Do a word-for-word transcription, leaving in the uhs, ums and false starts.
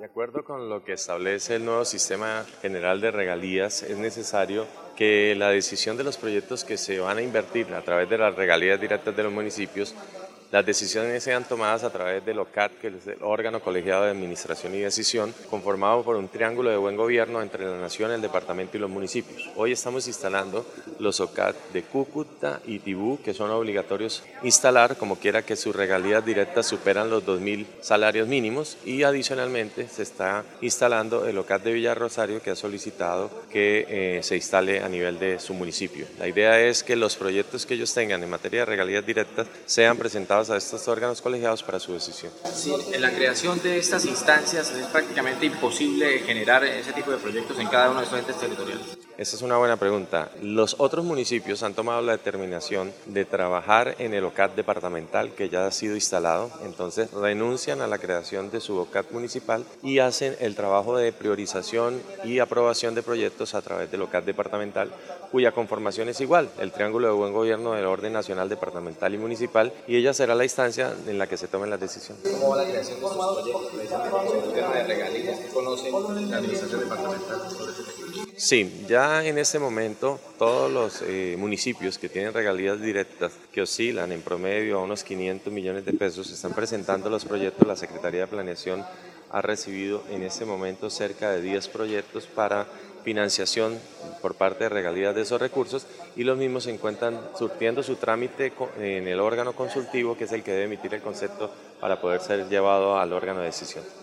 De acuerdo con lo que establece el nuevo sistema general de regalías, es necesario que la decisión de los proyectos que se van a invertir a través de las regalías directas de los municipios, las decisiones sean tomadas a través del O C A D, que es el órgano colegiado de administración y decisión, conformado por un triángulo de buen gobierno entre la nación, el departamento y los municipios. Hoy estamos instalando los O C A D de Cúcuta y Tibú, que son obligatorios instalar, como quiera que sus regalías directas superan los dos mil salarios mínimos, y adicionalmente se está instalando el O C A D de Villarrosario, que ha solicitado que eh, se instale a nivel de su municipio. La idea es que los proyectos que ellos tengan en materia de regalías directas sean presentados a estos órganos colegiados para su decisión. Sí, en la creación de estas instancias es prácticamente imposible generar ese tipo de proyectos en cada uno de estos entes territoriales. Esa es una buena pregunta. Los otros municipios han tomado la determinación de trabajar en el O C A D departamental que ya ha sido instalado, entonces renuncian a la creación de su O C A D municipal y hacen el trabajo de priorización y aprobación de proyectos a través del O C A D departamental, cuya conformación es igual, el triángulo de buen gobierno del orden nacional, departamental y municipal, y ella será la instancia en la que se tomen las decisiones. ¿Cómo va la creación de estos proyectos? Precisamente el tema de regalías que conocen la administración departamental sobre este tema. Sí, ya en este momento todos los eh, municipios que tienen regalías directas que oscilan en promedio a unos quinientos millones de pesos están presentando los proyectos. La Secretaría de Planeación ha recibido en este momento cerca de diez proyectos para financiación por parte de regalías de esos recursos, y los mismos se encuentran surtiendo su trámite en el órgano consultivo, que es el que debe emitir el concepto para poder ser llevado al órgano de decisión.